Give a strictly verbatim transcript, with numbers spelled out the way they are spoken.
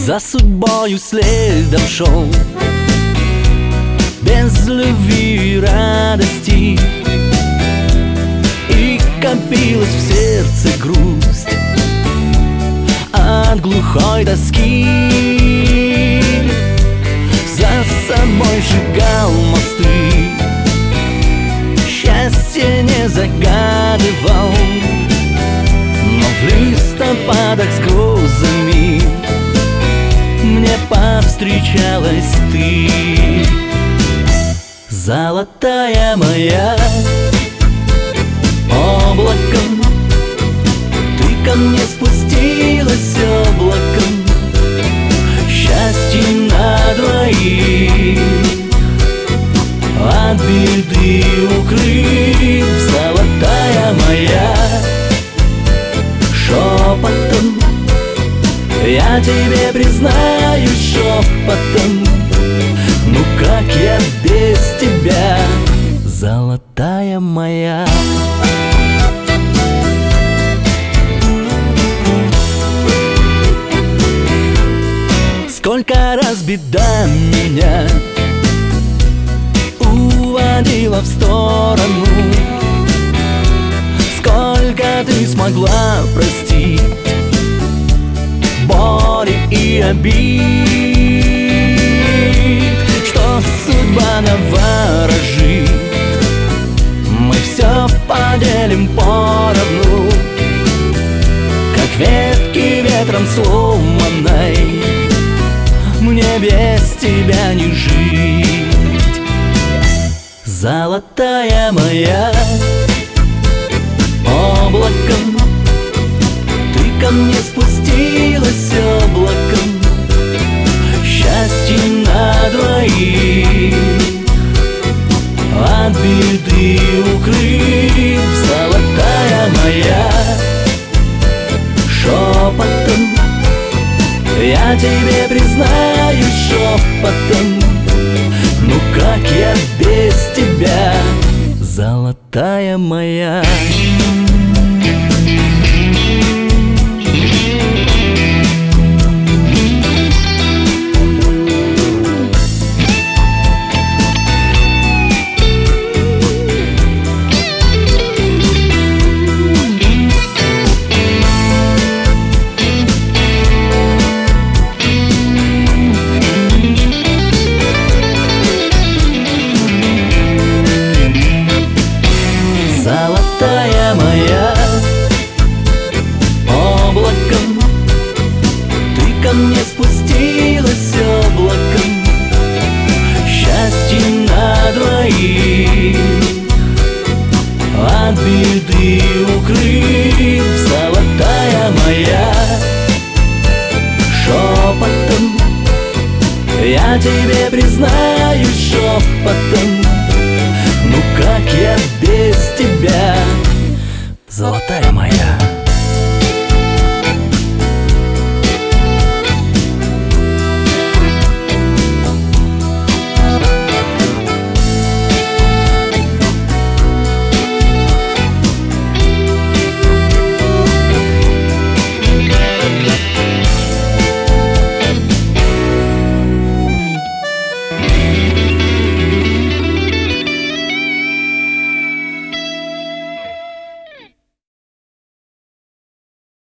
За судьбою следом шел, без любви и радости, и копилась в сердце грусть от глухой тоски. За собой сжигал мосты, счастье не загадывал, но в листопадах с грозами мне повстречалась ты. Золотая моя, облаком ты ко мне спустилась облаком, счастье на двоих от беды укрыв. Золотая моя, шепотом я тебе признаюсь шепотом, ну как я без тебя, золотая моя. Сколько раз беда меня уводила в сторону, сколько ты смогла простить боли и обид, что судьба наворожит, мы все поделим поровну, как ветки ветром сломанной, мне без тебя не жить. Золотая моя, облаком ты ко мне спустилась облаком, счастье на двоих от беды укрыв. Золотая моя, шепотом я тебе признаюсь шепотом, ну как я без тебя, золотая моя. Золотая моя, облаком ты ко мне спустилась облаком, счастье на двоих от беды укрыв. Золотая моя, шепотом я тебе признаюсь шепотом, ну как я без